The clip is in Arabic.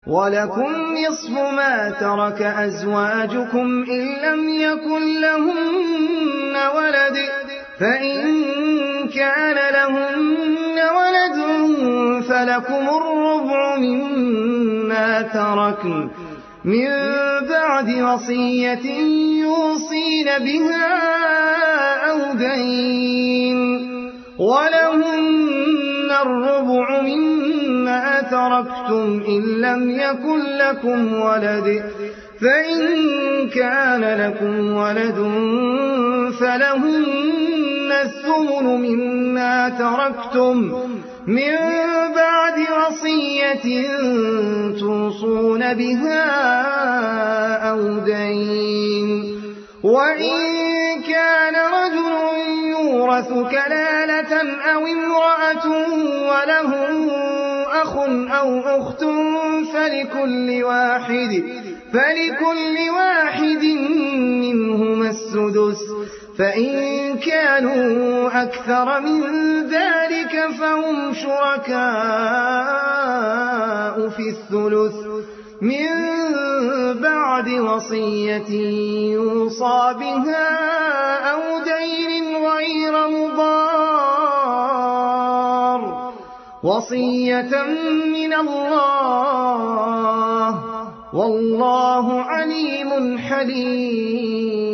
ولكم نصف ما ترك أزواجكم إن لم يكن لهن ولد، فإن كان لهن ولد فلكم الربع مما تركن من بعد وصية يوصين بها أو دين، ولهن الربع مما تركتم إن لم يكن لكم ولد، فإن كان لكم ولد فلهن الثمن مما تركتم من بعد وصية توصون بها أو دين. وإن كان رجل يورث كلالة أو امرأة وله أخ أو أخت فلكل واحد منهما السدس، فإن كانوا أكثر من ذلك فهم شركاء في الثلث من بعد وصية يوصى بها أو دين غير مضار، وصية من الله، والله عليم حليم.